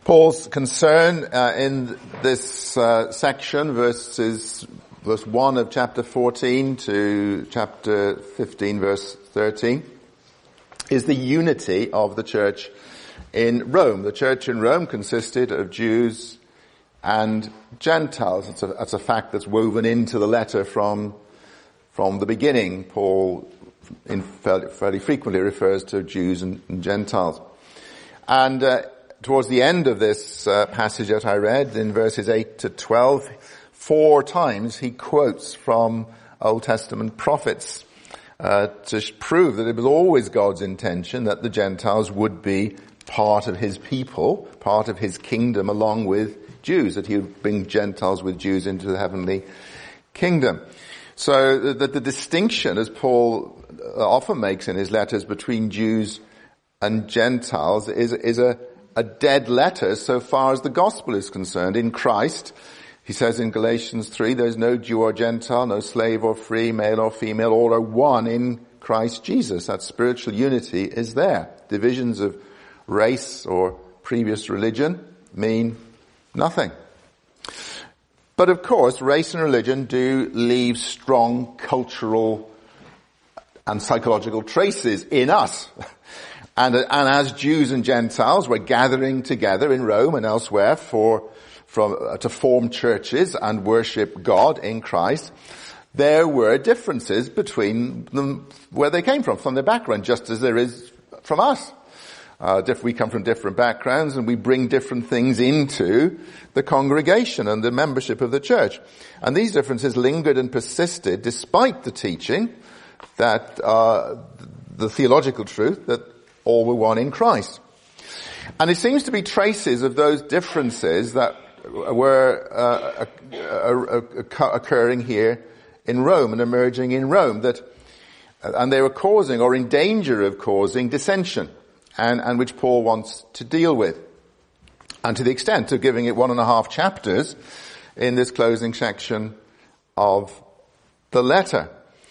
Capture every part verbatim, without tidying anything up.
Paul's concern uh, in this uh, section, verses verse one of chapter fourteen to chapter fifteen, verse thirteen, is the unity of the church in Rome. The church in Rome consisted of Jews and Gentiles. It's a, it's a fact that's woven into the letter from from the beginning. Paul in fairly, fairly frequently refers to Jews and, and Gentiles. And uh, towards the end of this uh, passage that I read, in verses eight to twelve, four times he quotes from Old Testament prophets uh, to prove that it was always God's intention that the Gentiles would be part of his people, part of his kingdom along with Jews, that he would bring Gentiles with Jews into the heavenly kingdom. So that the distinction, as Paul often makes in his letters, between Jews and Gentiles is, is a, a dead letter so far as the gospel is concerned. In Christ, he says in Galatians three, there's no Jew or Gentile, no slave or free, male or female, all are one in Christ Jesus. That spiritual unity is there. Divisions of race or previous religion mean nothing. But of course, race and religion do leave strong cultural and psychological traces in us. And, and as Jews and Gentiles were gathering together in Rome and elsewhere for, from, uh, to form churches and worship God in Christ, there were differences between them where they came from, from their background, just as there is from us. Uh, diff- we come from different backgrounds and we bring different things into the congregation and the membership of the church. And these differences lingered and persisted despite the teaching that, uh, the theological truth that all were one in Christ. And it seems to be traces of those differences that were uh, uh, uh, occurring here in Rome and emerging in Rome, that, and they were causing or in danger of causing dissension. And, and which Paul wants to deal with. And to the extent of giving it one and a half chapters in this closing section of the letter.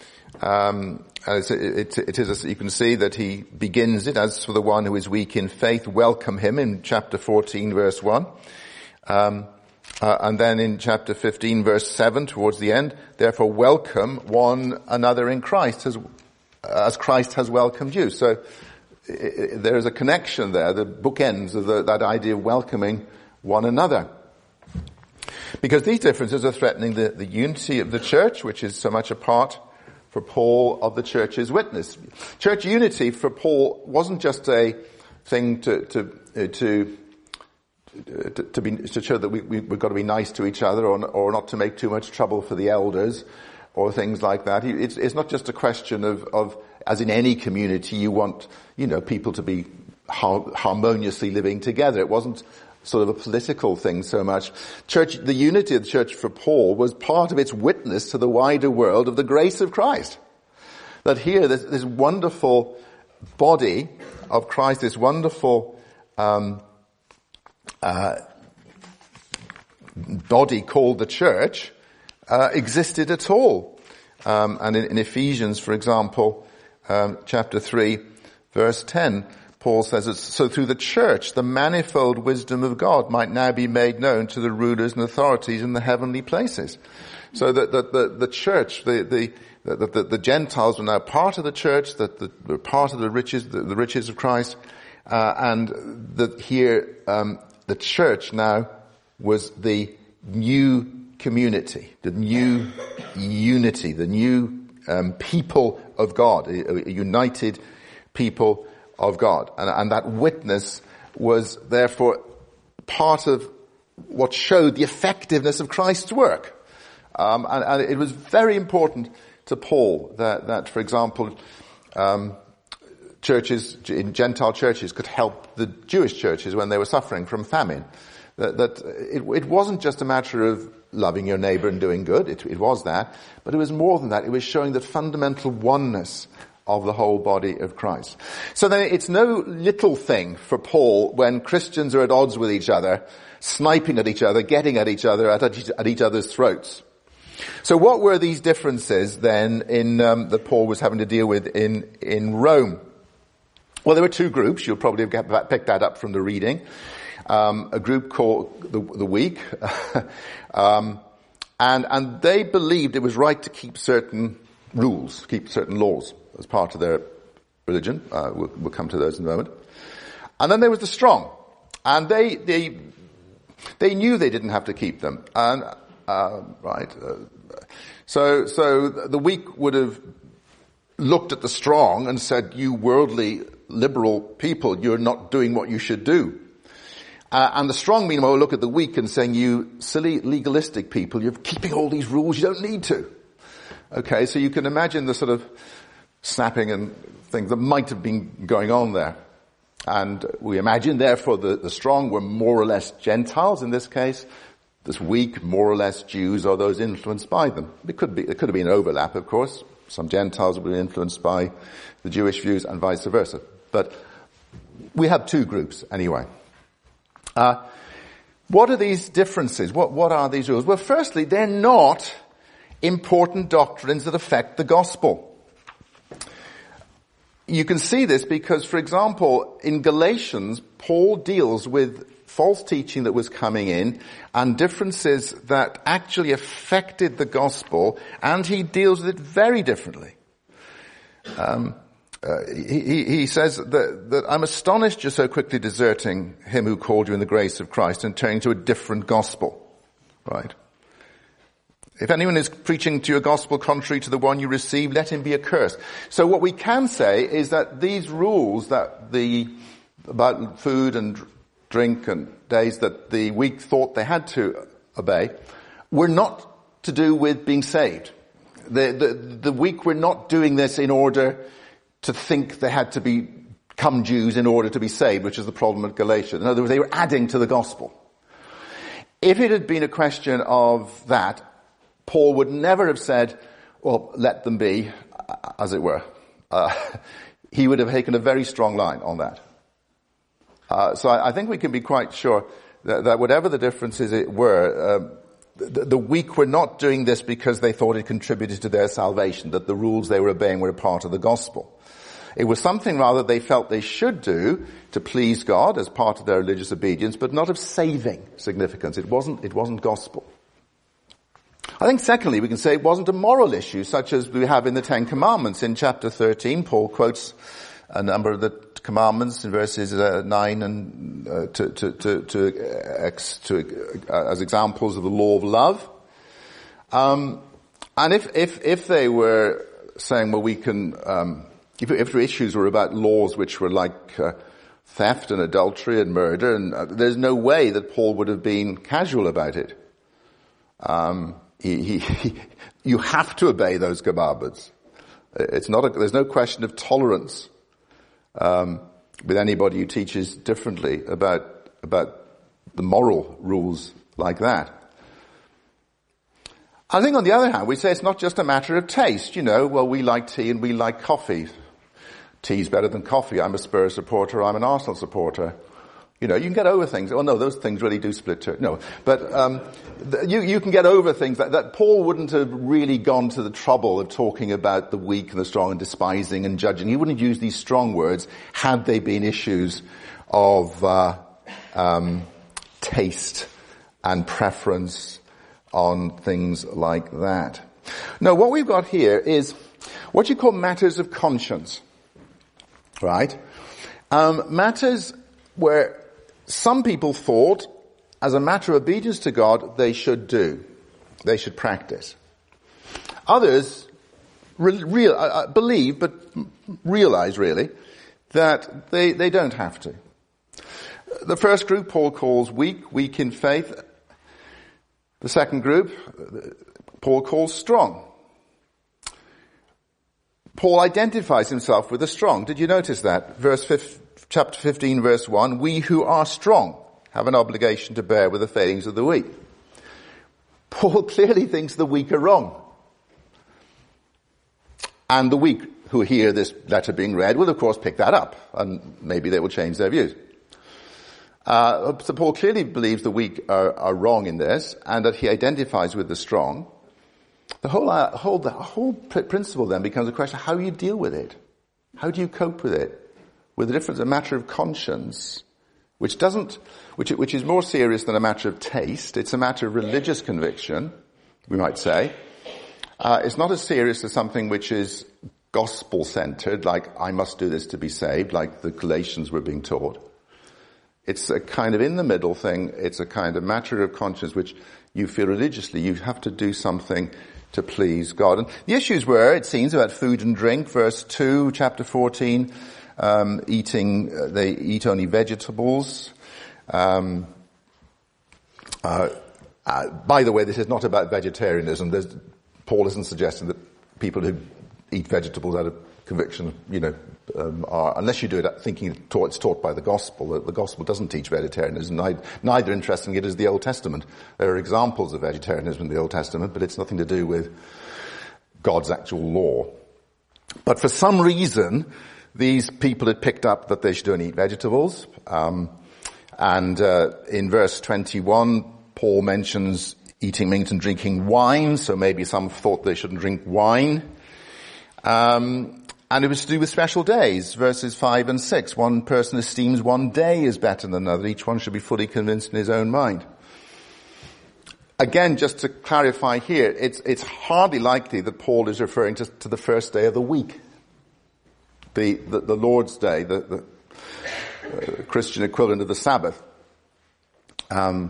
Um, it, it, it is, you can see that he begins it, as for the one who is weak in faith, welcome him, in chapter fourteen, verse one. Um, uh, and then in chapter fifteen, verse seven, towards the end, therefore welcome one another in Christ, as, as Christ has welcomed you. So, there is a connection there, the bookends of the, that idea of welcoming one another. Because these differences are threatening the, the unity of the church, which is so much a part for Paul of the church's witness. Church unity for Paul wasn't just a thing to to to to, to be to show that we, we, we've got to be nice to each other, or or not to make too much trouble for the elders, or things like that. It's, it's not just a question of of as in any community, you want, you know, people to be har- harmoniously living together. It wasn't sort of a political thing so much. Church, the unity of the church for Paul was part of its witness to the wider world of the grace of Christ. That here, this, this wonderful body of Christ, this wonderful um, uh, body called the church, uh, existed at all. Um, and in, in Ephesians, for example, Um, chapter three, verse ten, Paul says, so through the church, the manifold wisdom of God might now be made known to the rulers and authorities in the heavenly places. So that the, the, the church, the, the, the, the, the Gentiles were now part of the church, that the, the part of the riches, the, the riches of Christ, uh, and that here, um, the church now was the new community, the new unity, the new Um, people of God, a, a united people of God. And, and that witness was therefore part of what showed the effectiveness of Christ's work. Um, and, and it was very important to Paul that, that for example, um, churches, in Gentile churches could help the Jewish churches when they were suffering from famine. That, that it, it wasn't just a matter of loving your neighbor and doing good. It, it was that. But it was more than that. It was showing the fundamental oneness of the whole body of Christ. So then it's no little thing for Paul when Christians are at odds with each other, sniping at each other, getting at each other, at, at each other's throats. So what were these differences then in um, that Paul was having to deal with in, in Rome? Well, there were two groups. You'll probably have picked that up from the reading. um, a group called the, the Weak, um, and and they believed it was right to keep certain rules, keep certain laws as part of their religion. Uh, we'll, we'll come to those in a moment. And then there was the Strong, and they they they knew they didn't have to keep them, and uh, right. Uh, so so the Weak would have looked at the Strong and said, "You worldly liberal people, you're not doing what you should do." Uh, and the Strong, meanwhile, will look at the Weak and saying, "You silly legalistic people, you're keeping all these rules you don't need to." Okay, so you can imagine the sort of snapping and things that might have been going on there. And we imagine, therefore, the, the Strong were more or less Gentiles in this case. This Weak, more or less Jews, or those influenced by them. It could be, it could have been an overlap, of course. Some Gentiles were influenced by the Jewish views and vice versa. But we have two groups anyway. Uh, what are these differences? What, what are these rules? Well, firstly, they're not important doctrines that affect the gospel. You can see this because, for example, in Galatians, Paul deals with false teaching that was coming in and differences that actually affected the gospel, and he deals with it very differently. Um, uh, he, he says that, that I'm astonished you're so quickly deserting him who called you in the grace of Christ and turning to a different gospel. Right? If anyone is preaching to you a gospel contrary to the one you received, let him be accursed. So what we can say is that these rules that the, about food and drink and days that the Weak thought they had to obey were not to do with being saved. The, the, the Weak were not doing this in order to think they had to become Jews in order to be saved, which is the problem at Galatia. In other words, they were adding to the gospel. If it had been a question of that, Paul would never have said, well, let them be, as it were. Uh, he would have taken a very strong line on that. Uh, so I, I think we can be quite sure that, that whatever the differences it were, um, the, the Weak were not doing this because they thought it contributed to their salvation, that the rules they were obeying were a part of the gospel. It was something rather they felt they should do to please God as part of their religious obedience, but not of saving significance. It wasn't, it wasn't gospel. I think secondly, we can say it wasn't a moral issue such as we have in the Ten Commandments. In chapter thirteen, Paul quotes a number of the commandments in verses uh, nine and uh, to, to, to, to, uh, ex, to uh, as examples of the law of love. Um, and if, if, if they were saying, well, we can, um, if, if the issues were about laws which were like uh, theft and adultery and murder, and uh, there's no way that Paul would have been casual about it. Um, He, he, he, you have to obey those commandments. It's not a, there's no question of tolerance um, with anybody who teaches differently about about the moral rules like that. I think on the other hand, we say it's not just a matter of taste. You know, well, we like tea and we like coffee. Tea's better than coffee. I'm a Spurs supporter. I'm an Arsenal supporter. You know, you can get over things. Oh no, those things really do split too. No, but um, you you can get over things that, that Paul wouldn't have really gone to the trouble of talking about the weak and the strong and despising and judging. He wouldn't use these strong words had they been issues of uh, um, taste and preference on things like that. No, what we've got here is what you call matters of conscience, right? Um, matters where some people thought, as a matter of obedience to God, they should do. They should practice. Others re- real, uh, believe, but realize really, that they, they don't have to. The first group Paul calls weak, weak in faith. The second group Paul calls strong. Paul identifies himself with the strong. Did you notice that? Verse fifteen. Chapter fifteen, verse one, we who are strong have an obligation to bear with the failings of the weak. Paul clearly thinks the weak are wrong. And the weak who hear this letter being read will of course pick that up, and maybe they will change their views. Uh, so Paul clearly believes the weak are, are wrong in this, and that he identifies with the strong. The whole, uh, whole, the whole principle then becomes a question of how you deal with it. How do you cope with it? With the difference, a matter of conscience which doesn't, which, which is more serious than a matter of taste. It's a matter of religious conviction, we might say. Uh, it's not as serious as something which is gospel-centered, like I must do this to be saved, like the Galatians were being taught. It's a kind of in-the-middle thing. It's a kind of matter of conscience which you feel religiously. You have to do something to please God. And the issues were, it seems, about food and drink. Verse two, chapter fourteen, um, eating, uh, they eat only vegetables. Um, uh, uh, by the way, this is not about vegetarianism. There's, Paul isn't suggesting that people who eat vegetables out of conviction, you know, um, are, unless you do it thinking it's taught by the gospel. The, the gospel doesn't teach vegetarianism. Neither, neither interestingly, it is the Old Testament. There are examples of vegetarianism in the Old Testament, but it's nothing to do with God's actual law. But for some reason, these people had picked up that they should only eat vegetables. Um, and uh, in verse twenty-one, Paul mentions eating meat and drinking wine, so maybe some thought they shouldn't drink wine. Um, and it was to do with special days, verses five and six. One person esteems one day as better than another. Each one should be fully convinced in his own mind. Again, just to clarify here, it's, it's hardly likely that Paul is referring to, to the first day of the week. The, the, the Lord's Day, the, the uh, Christian equivalent of the Sabbath. Um,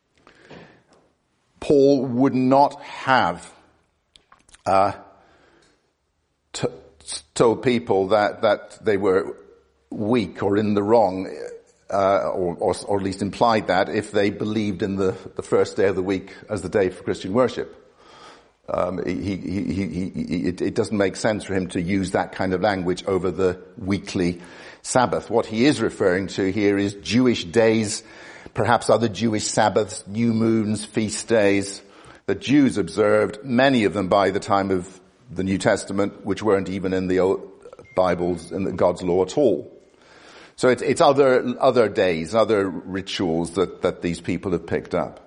Paul would not have, uh, T- told people that, that they were weak or in the wrong, uh, or, or, or at least implied that if they believed in the, the first day of the week as the day for Christian worship. Um, he, he, he, he, he, it, it doesn't make sense for him to use that kind of language over the weekly Sabbath. What he is referring to here is Jewish days, perhaps other Jewish Sabbaths, new moons, feast days that Jews observed, many of them by the time of the New Testament, which weren't even in the old Bibles, in the God's law at all. So it's, it's other, other days, other rituals that, that these people have picked up.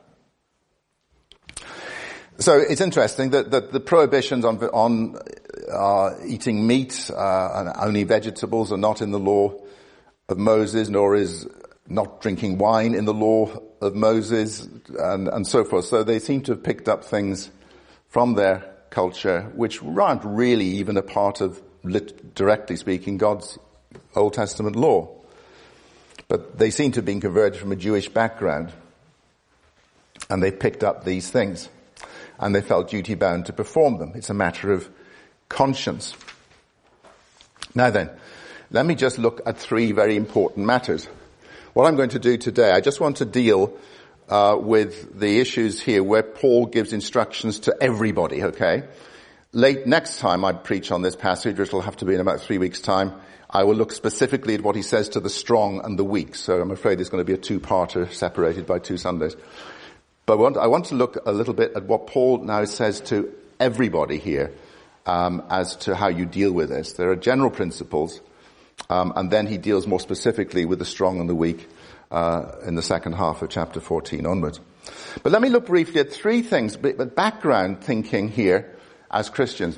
So it's interesting that, that the prohibitions on, on, uh, eating meat, uh, and only vegetables are not in the law of Moses, nor is not drinking wine in the law of Moses, and, and so forth. So they seem to have picked up things from their culture, which aren't really even a part of, lit- directly speaking, God's Old Testament law. But they seem to have been converted from a Jewish background. And they picked up these things. And they felt duty bound to perform them. It's a matter of conscience. Now then, let me just look at three very important matters. What I'm going to do today, I just want to deal Uh, with the issues here where Paul gives instructions to everybody, okay? Late next time I preach on this passage, which will have to be in about three weeks' time, I will look specifically at what he says to the strong and the weak. So I'm afraid it's going to be a two-parter separated by two Sundays. But I want, I want to look a little bit at what Paul now says to everybody here um, as to how you deal with this. There are general principles, um, and then he deals more specifically with the strong and the weak Uh, in the second half of chapter fourteen onwards. But let me look briefly at three things, but background thinking here as Christians.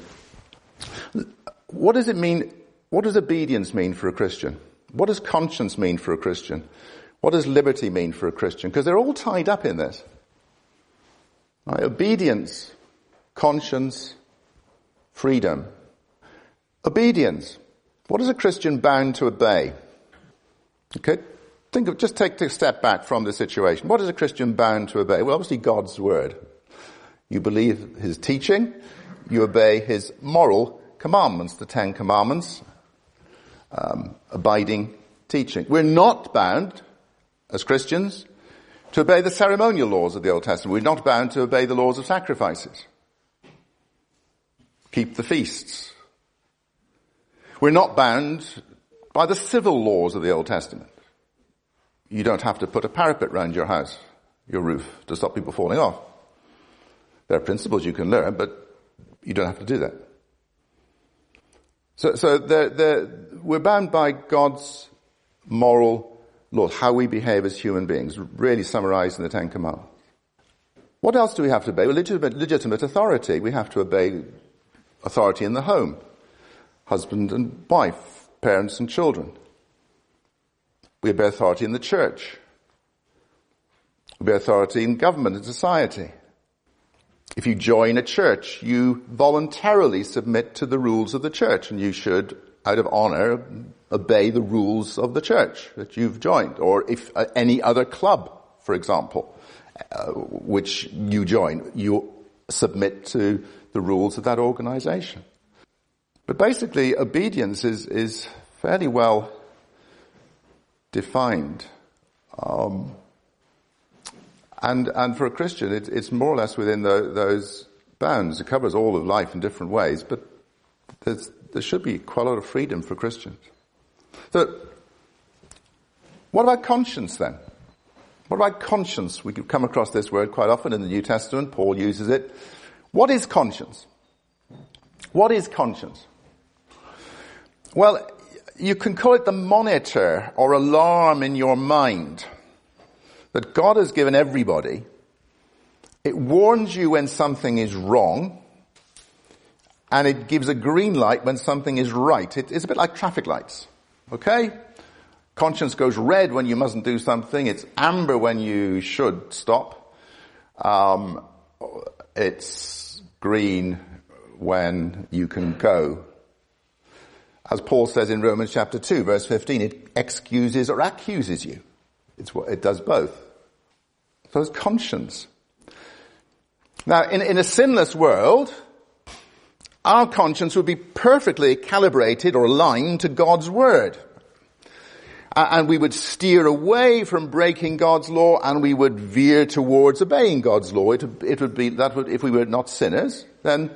What does it mean, what does obedience mean for a Christian? What does conscience mean for a Christian? What does liberty mean for a Christian? Because they're all tied up in this. Right? Obedience, conscience, freedom. Obedience. What is a Christian bound to obey? Okay? Think of, just take a step back from the situation. What is a Christian bound to obey? Well, obviously God's word. You believe his teaching. You obey his moral commandments, the Ten Commandments, um, abiding teaching. We're not bound, as Christians, to obey the ceremonial laws of the Old Testament. We're not bound to obey the laws of sacrifices. Keep the feasts. We're not bound by the civil laws of the Old Testament. You don't have to put a parapet around your house, your roof, to stop people falling off. There are principles you can learn, but you don't have to do that. So, so they're, they're, we're bound by God's moral law, how we behave as human beings, really summarized in the Ten Commandments. What else do we have to obey? Well, legitimate, legitimate authority. We have to obey authority in the home. Husband and wife, parents and children. We obey authority in the church. We obey authority in government and society. If you join a church, you voluntarily submit to the rules of the church, and you should, out of honor, obey the rules of the church that you've joined. Or if uh, any other club, for example, uh, which you join, you submit to the rules of that organization. But basically, obedience is, is fairly well defined. Um, And, and for a Christian, it, it's more or less within the, those bounds. It covers all of life in different ways, but there's, there should be quite a lot of freedom for Christians. So, what about conscience then? What about conscience? We could come across this word quite often in the New Testament. Paul uses it. What is conscience? What is conscience? Well, you can call it the monitor or alarm in your mind that God has given everybody. It warns you when something is wrong, and it gives a green light when something is right. It, it's a bit like traffic lights, okay? Conscience goes red when you mustn't do something. It's amber when you should stop. Um, it's green when you can go. As Paul says in Romans chapter two, verse fifteen, it excuses or accuses you. It's what it does both. So it's conscience. Now, in, in a sinless world, our conscience would be perfectly calibrated or aligned to God's word. And we would steer away from breaking God's law, and we would veer towards obeying God's law. It would, it would be, that would, if we were not sinners, then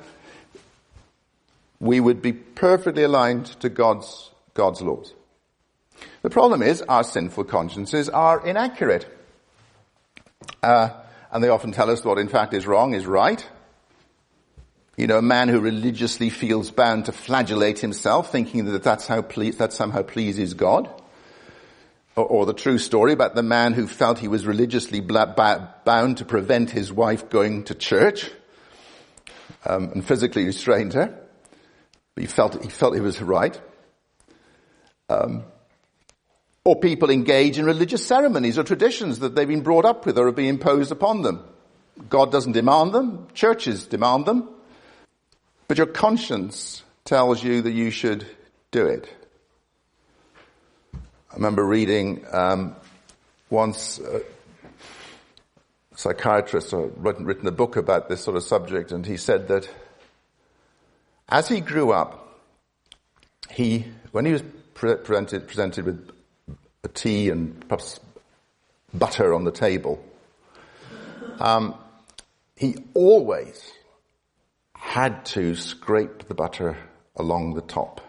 we would be perfectly aligned to God's, God's laws. The problem is our sinful consciences are inaccurate. Uh, and they often tell us what in fact is wrong is right. You know, a man who religiously feels bound to flagellate himself, thinking that that's how ple- that somehow pleases God. Or, or the true story about the man who felt he was religiously bla- ba- bound to prevent his wife going to church, um, and physically restrained her. But he felt, he felt it was right. Um, Or people engage in religious ceremonies or traditions that they've been brought up with or are being imposed upon them. God doesn't demand them. Churches demand them. But your conscience tells you that you should do it. I remember reading um, once a psychiatrist or written, written a book about this sort of subject, and he said that as he grew up, he, when he was pre- presented, presented with a tea and perhaps butter on the table, um, he always had to scrape the butter along the top,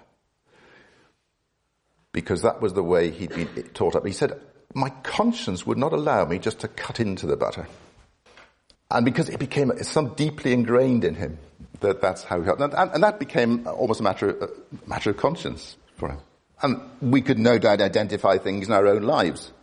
because that was the way he'd been taught up. He said, my conscience would not allow me just to cut into the butter. And because it became so deeply ingrained in him that that's how he got, and, and that became almost a matter, a matter of conscience for him. And we could no doubt identify things in our own lives.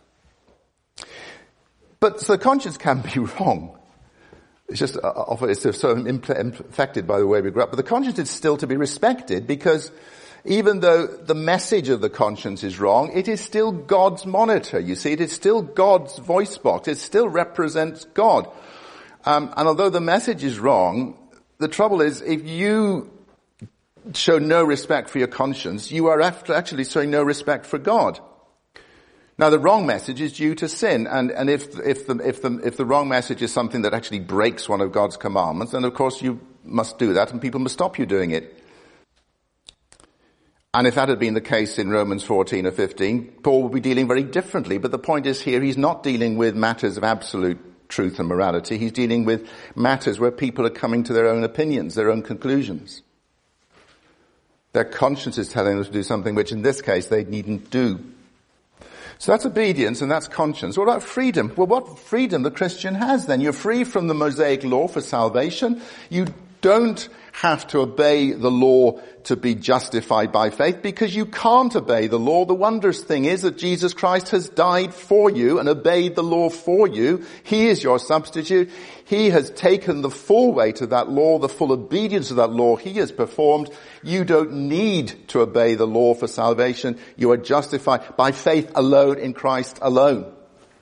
But so conscience can be wrong. It's just, uh, it's so infected by the way we grew up. But the conscience is still to be respected, because even though the message of the conscience is wrong, it is still God's monitor. You see, it is still God's voice box. It still represents God. Um, and although the message is wrong, the trouble is, if you show no respect for your conscience, you are after actually showing no respect for God. Now, the wrong message is due to sin, and, and if, if the, if the, if the wrong message is something that actually breaks one of God's commandments, then of course you must do that, and people must stop you doing it. And if that had been the case in Romans fourteen or fifteen, Paul would be dealing very differently. But the point is here, he's not dealing with matters of absolute truth and morality. He's dealing with matters where people are coming to their own opinions, their own conclusions. Their conscience is telling them to do something which in this case they needn't do. So that's obedience and that's conscience. What about freedom? Well, what freedom the Christian has then? You're free from the Mosaic law for salvation. You don't have to obey the law to be justified by faith, because you can't obey the law. The wondrous thing is that Jesus Christ has died for you and obeyed the law for you. He is your substitute. He has taken the full weight of that law, the full obedience of that law. He has performed. You don't need to obey the law for salvation. You are justified by faith alone in Christ alone.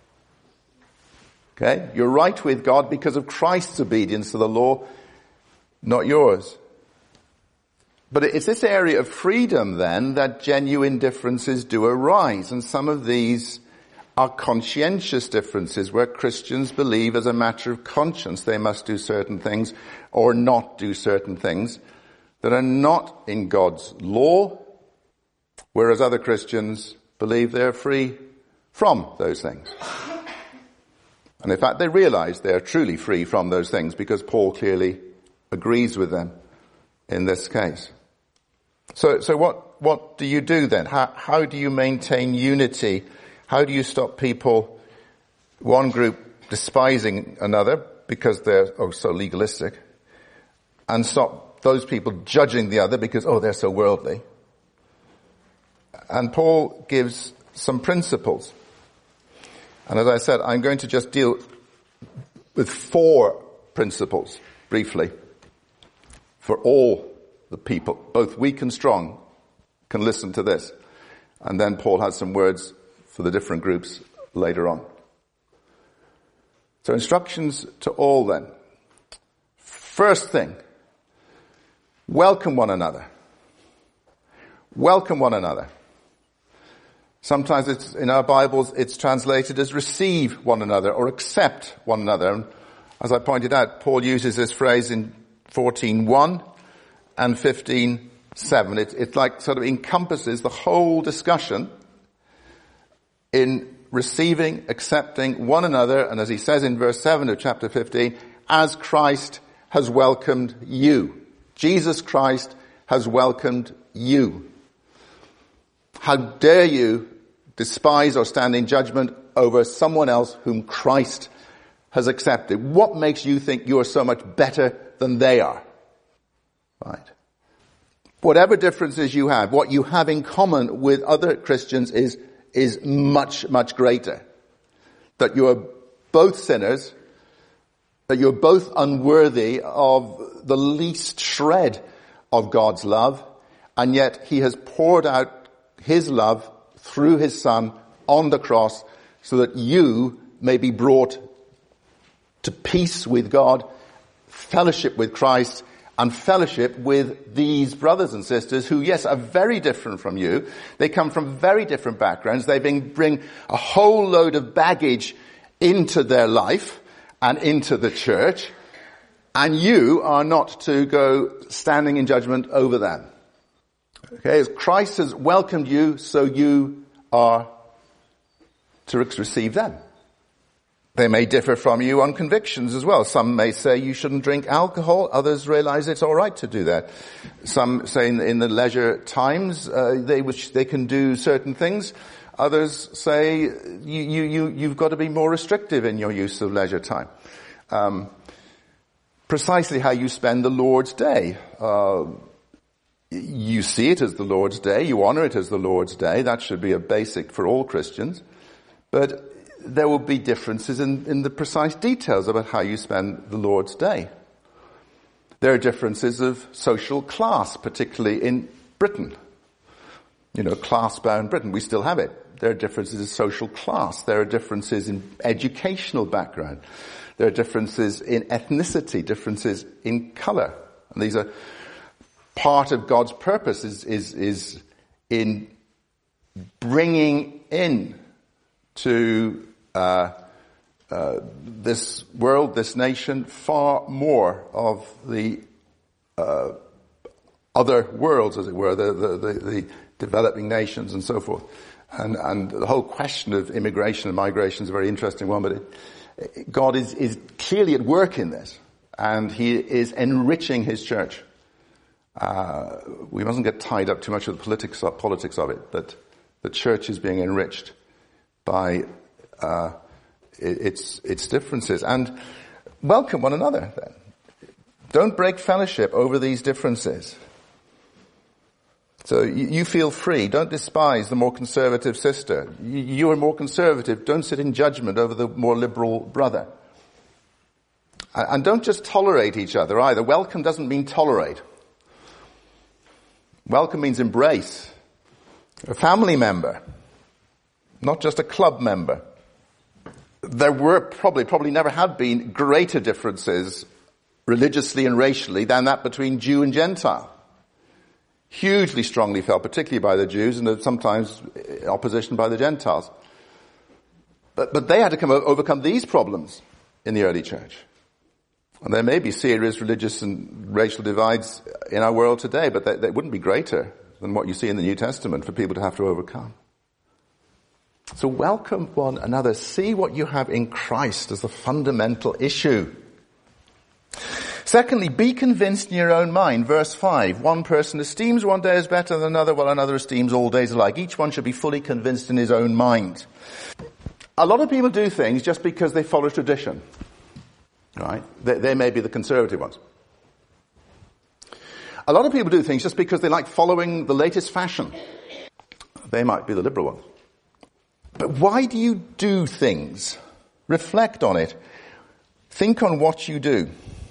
Okay? You're right with God because of Christ's obedience to the law, not yours. But it's this area of freedom then that genuine differences do arise. And some of these are conscientious differences where Christians believe as a matter of conscience they must do certain things or not do certain things that are not in God's law, whereas other Christians believe they're free from those things. And in fact, they realize they're truly free from those things because Paul clearly agrees with them in this case. So, so what, what do you do then? How, how do you maintain unity? How do you stop people, one group despising another because they're, oh, so legalistic, and stop those people judging the other because, oh, they're so worldly? And Paul gives some principles. And as I said, I'm going to just deal with four principles briefly for all the people, both weak and strong, can listen to this. And then Paul has some words for the different groups later on. So instructions to all then. First thing, welcome one another. Welcome one another. Sometimes it's, in our Bibles, it's translated as receive one another or accept one another. And as I pointed out, Paul uses this phrase in fourteen one and fifteen seven. It, it like sort of encompasses the whole discussion in receiving, accepting one another, and as he says in verse seven of chapter fifteen, as Christ has welcomed you. Jesus Christ has welcomed you. How dare you despise or stand in judgment over someone else whom Christ has accepted? What makes you think you are so much better than they are? Right. Whatever differences you have, what you have in common with other Christians is, is much, much greater. That you are both sinners, that you're both unworthy of the least shred of God's love, and yet He has poured out His love through His Son on the cross so that you may be brought to peace with God, fellowship with Christ, and fellowship with these brothers and sisters who, yes, are very different from you. They come from very different backgrounds. They bring, bring a whole load of baggage into their life and into the church, and you are not to go standing in judgment over them. Okay, as Christ has welcomed you, so you are to receive them. They may differ from you on convictions as well. Some may say you shouldn't drink alcohol. Others realize it's all right to do that. Some say in, in the leisure times uh, they wish they can do certain things. Others say you, you, you, you've got to be more restrictive in your use of leisure time. Um, precisely how you spend the Lord's day. Uh, you see it as the Lord's day. You honor it as the Lord's day. That should be a basic for all Christians. But there will be differences in, in the precise details about how you spend the Lord's day. There are differences of social class, particularly in Britain. You know, class-bound Britain, we still have it. There are differences in social class. There are differences in educational background. There are differences in ethnicity, differences in color. And these are part of God's purpose is, is, is in bringing in to uh, uh, this world, this nation, far more of the uh, other worlds, as it were, the, the, the, the developing nations and so forth. And, and the whole question of immigration and migration is a very interesting one, but it, it, God is, is clearly at work in this, and He is enriching His church. Uh, we mustn't get tied up too much with the politics, politics of it, but the church is being enriched by uh, its its differences. And welcome one another then. Don't break fellowship over these differences. So you, you feel free. Don't despise the more conservative sister. You, you are more conservative. Don't sit in judgment over the more liberal brother. And, and don't just tolerate each other either. Welcome doesn't mean tolerate. Welcome means embrace. A family member, not just a club member. There were probably, probably never have been greater differences religiously and racially than that between Jew and Gentile. Hugely strongly felt, particularly by the Jews, and sometimes opposition by the Gentiles. But, but they had to come overcome these problems in the early church. And there may be serious religious and racial divides in our world today, but they, they wouldn't be greater than what you see in the New Testament for people to have to overcome. So welcome one another. See what you have in Christ as the fundamental issue. Secondly, be convinced in your own mind. Verse five, one person esteems one day as better than another, while another esteems all days alike. Each one should be fully convinced in his own mind. A lot of people do things just because they follow tradition. Right? They, they may be the conservative ones. A lot of people do things just because they like following the latest fashion. They might be the liberal ones. But why do you do things? Reflect on it. Think on what you do.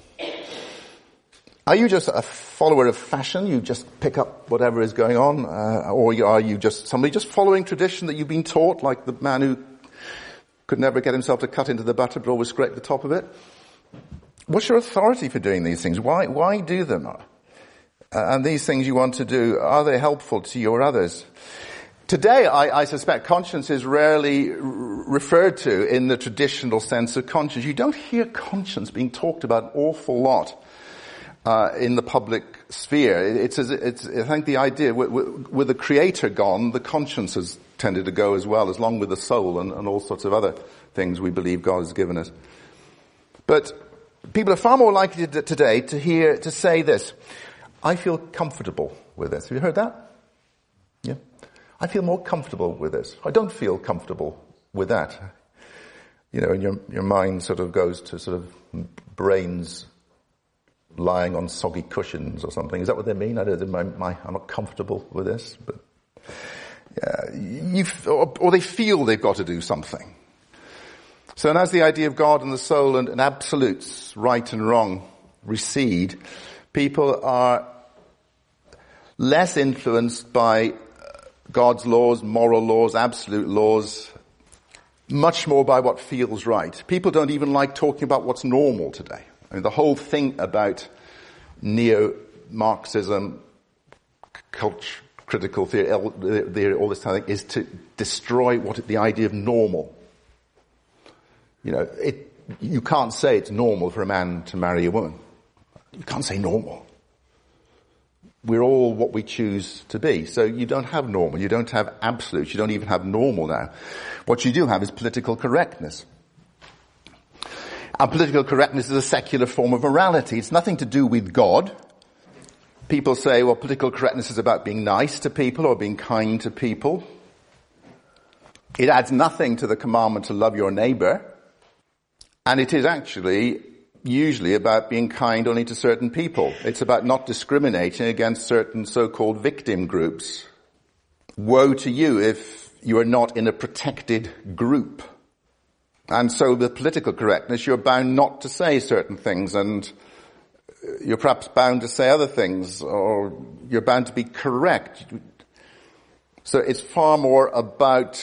Are you just a follower of fashion? You just pick up whatever is going on? Uh, or are you just somebody just following tradition that you've been taught, like the man who could never get himself to cut into the butter but always scrape the top of it? What's your authority for doing these things? Why, why do them? Uh, and these things you want to do, are they helpful to you or others? Today, I, I suspect conscience is rarely r- referred to in the traditional sense of conscience. You don't hear conscience being talked about an awful lot uh, in the public sphere. It's, as, it's, I think the idea, with, with the Creator gone, the conscience has tended to go as well, as long with the soul and, and all sorts of other things we believe God has given us. But people are far more likely to, today to hear, to say this: I feel comfortable with this. Have you heard that? Yeah. I feel more comfortable with this. I don't feel comfortable with that. You know, and your, your mind sort of goes to sort of brains lying on soggy cushions or something. Is that what they mean? I don't, my, my, I'm not comfortable with this. But yeah, you, or, or they feel they've got to do something. So, and as the idea of God and the soul and, and absolutes, right and wrong, recede, people are less influenced by God's laws, moral laws, absolute laws, much more by what feels right. People don't even like talking about what's normal today. I mean, the whole thing about neo-Marxism, culture, critical theory, all this kind of thing, is to destroy what the idea of normal. You know, it, you can't say it's normal for a man to marry a woman. You can't say normal. We're all what we choose to be. So you don't have normal. You don't have absolutes. You don't even have normal now. What you do have is political correctness. And political correctness is a secular form of morality. It's nothing to do with God. People say, well, political correctness is about being nice to people or being kind to people. It adds nothing to the commandment to love your neighbor. And it is actually usually about being kind only to certain people. It's about not discriminating against certain so-called victim groups. Woe to you if you are not in a protected group. And so with political correctness, you're bound not to say certain things, and you're perhaps bound to say other things, or you're bound to be correct. So it's far more about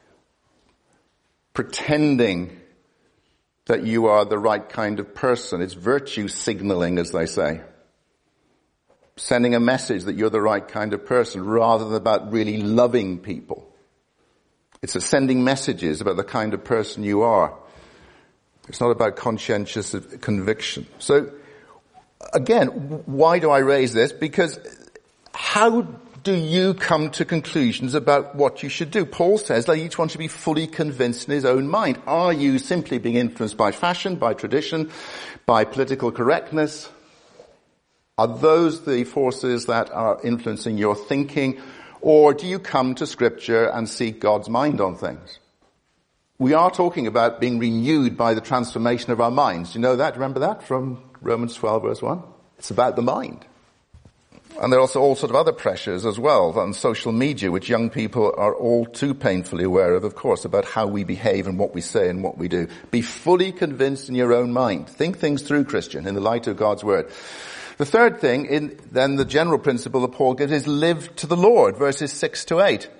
pretending that you are the right kind of person. It's virtue signaling, as they say. Sending a message that you're the right kind of person, rather than about really loving people. It's a sending messages about the kind of person you are. It's not about conscientious conviction. So, again, why do I raise this? Because how do you come to conclusions about what you should do? Paul says that each one should be fully convinced in his own mind. Are you simply being influenced by fashion, by tradition, by political correctness? Are those the forces that are influencing your thinking? Or do you come to Scripture and seek God's mind on things? we are talking about being renewed by the transformation of our minds. Do you know that? Remember that from Romans twelve verse one? It's about the mind. And there are also all sorts of other pressures as well on social media, which young people are all too painfully aware of, of course, about how we behave and what we say and what we do. Be fully convinced in your own mind. Think things through, Christian, in the light of God's word. The third thing, in, then the general principle that Paul gives is live to the Lord, verses six to eight.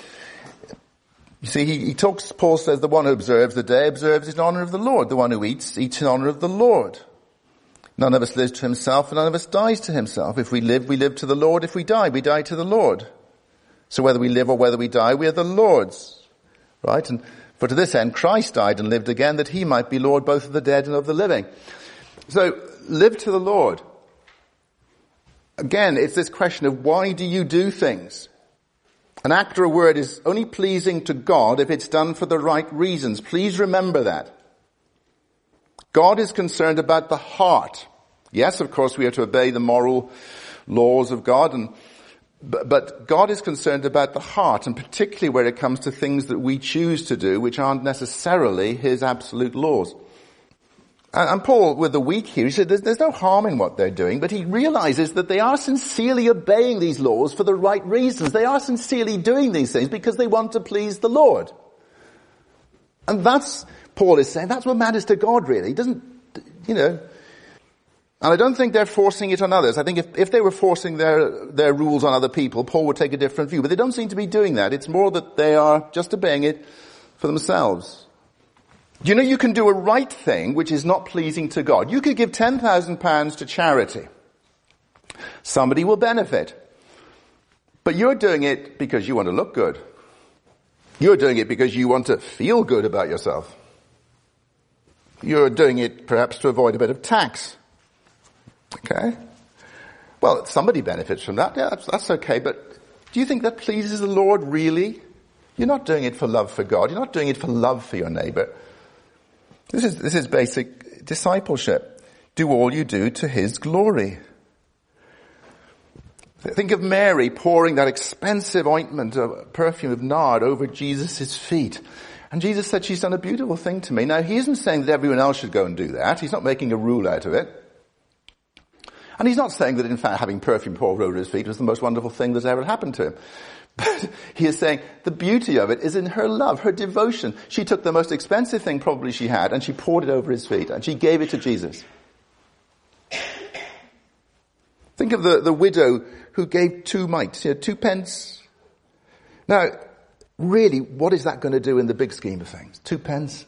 You see, he, he talks, Paul says, the one who observes the day observes in honor of the Lord. The one who eats, eats in honor of the Lord. None of us lives to himself, and none of us dies to himself. If we live, we live to the Lord. If we die, we die to the Lord. So whether we live or whether we die, we are the Lord's. Right? And for to this end, Christ died and lived again, that he might be Lord both of the dead and of the living. So, live to the Lord. Again, it's this question of why do you do things? An act or a word is only pleasing to God if it's done for the right reasons. Please remember that. God is concerned about the heart. Yes, of course, we are to obey the moral laws of God, and but God is concerned about the heart, and particularly where it comes to things that we choose to do, which aren't necessarily his absolute laws. And, and Paul, with the weak here, he said there's, there's no harm in what they're doing, but he realizes that they are sincerely obeying these laws for the right reasons. They are sincerely doing these things because they want to please the Lord. And that's, Paul is saying, that's what matters to God, really. He doesn't, you know. And I don't think they're forcing it on others. I think if, if they were forcing their, their rules on other people, Paul would take a different view. But they don't seem to be doing that. It's more that they are just obeying it for themselves. Do you know you can do a right thing which is not pleasing to God? You could give ten thousand pounds to charity. Somebody will benefit. But you're doing it because you want to look good. You're doing it because you want to feel good about yourself. You're doing it perhaps to avoid a bit of tax. Okay? Well, somebody benefits from that. Yeah, that's, that's okay. But do you think that pleases the Lord really? You're not doing it for love for God. You're not doing it for love for your neighbor. This is, this is basic discipleship. Do all you do to his glory. Think of Mary pouring that expensive ointment, of perfume of nard over Jesus' feet. And Jesus said, she's done a beautiful thing to me. Now, he isn't saying that everyone else should go and do that. He's not making a rule out of it. And he's not saying that, in fact, having perfume poured over his feet was the most wonderful thing that's ever happened to him. But he is saying the beauty of it is in her love, her devotion. She took the most expensive thing probably she had and she poured it over his feet and she gave it to Jesus. Think of the, the widow who gave two mites, you know, two pence. Now, really, what is that going to do in the big scheme of things? Two pence?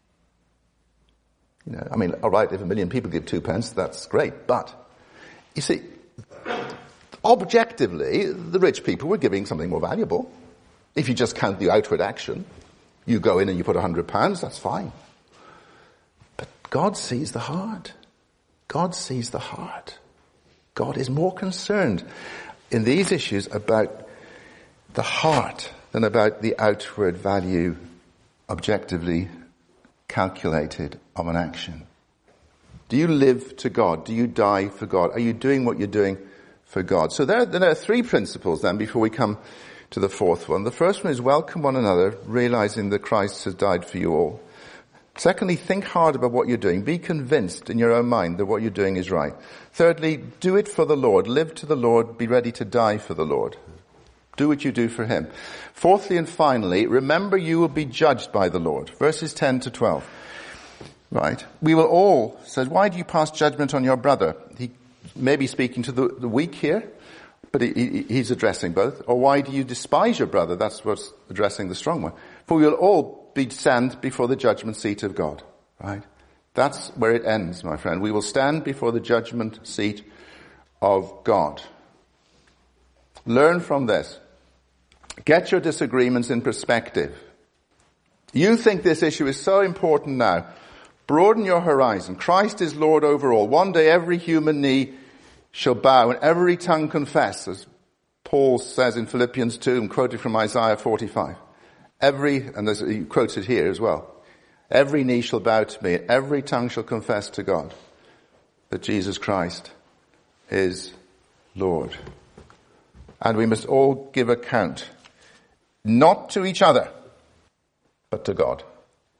You know, I mean, all right, if a million people give two pence, that's great. But, you see, objectively, the rich people were giving something more valuable. If you just count the outward action, you go in and you put a hundred pounds, that's fine. But God sees the heart. God sees the heart. God is more concerned in these issues about the heart than about the outward value objectively calculated of an action. Do you live to God? Do you die for God? Are you doing what you're doing for God? So there, there are three principles then before we come to the fourth one. The first one is welcome one another, realizing that Christ has died for you all. Secondly, think hard about what you're doing. Be convinced in your own mind that what you're doing is right. Thirdly, do it for the Lord. Live to the Lord. Be ready to die for the Lord. Do what you do for him. Fourthly and finally, remember you will be judged by the Lord. Verses ten to twelve. Right. We will all, says, why do you pass judgment on your brother? He may be speaking to the, the weak here, but he, he, he's addressing both. Or why do you despise your brother? That's what's addressing the strong one. For we will all be stand before the judgment seat of God. Right? That's where it ends, my friend. We will stand before the judgment seat of God. Learn from this. Get your disagreements in perspective. You think this issue is so important now. Broaden your horizon. Christ is Lord over all. One day every human knee shall bow and every tongue confess, as Paul says in Philippians two and quoted from Isaiah forty-five. Every, and there's, he quotes it here as well. Every knee shall bow to me, and every tongue shall confess to God that Jesus Christ is Lord. And we must all give account, not to each other, but to God.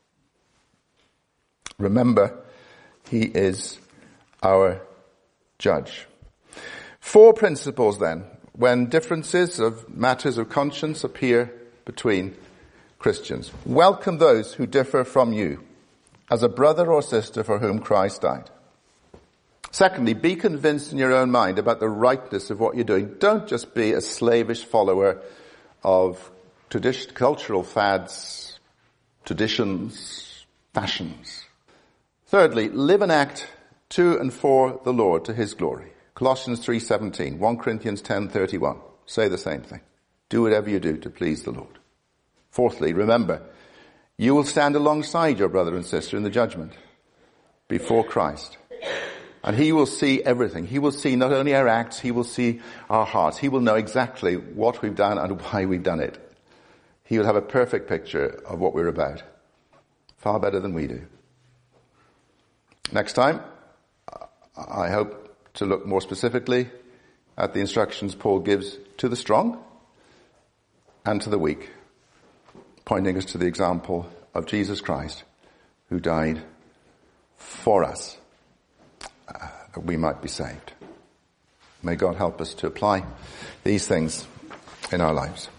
Remember, he is our judge. Four principles then, when differences of matters of conscience appear between Christians. Welcome those who differ from you as a brother or sister for whom Christ died. Secondly, be convinced in your own mind about the rightness of what you're doing. Don't just be a slavish follower of tradition, cultural fads, traditions, fashions. Thirdly, live and act to and for the Lord, to his glory. Colossians three seventeen, First Corinthians ten thirty-one. Say the same thing. Do whatever you do to please the Lord. Fourthly, remember, you will stand alongside your brother and sister in the judgment before Christ. And he will see everything. He will see not only our acts, he will see our hearts. He will know exactly what we've done and why we've done it. He will have a perfect picture of what we're about. Far better than we do. Next time, I hope to look more specifically at the instructions Paul gives to the strong and to the weak, pointing us to the example of Jesus Christ, who died for us, uh, that we might be saved. May God help us to apply these things in our lives.